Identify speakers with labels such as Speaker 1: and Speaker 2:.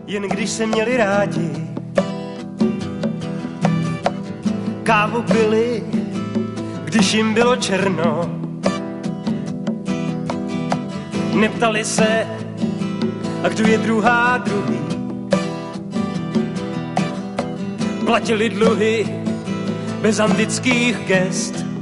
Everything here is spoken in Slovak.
Speaker 1: jen když se měli rádi. Kávu pili, když jim bylo černo. Neptali se, a kdo je druhá druhý. Platili dluhy bez antických gest.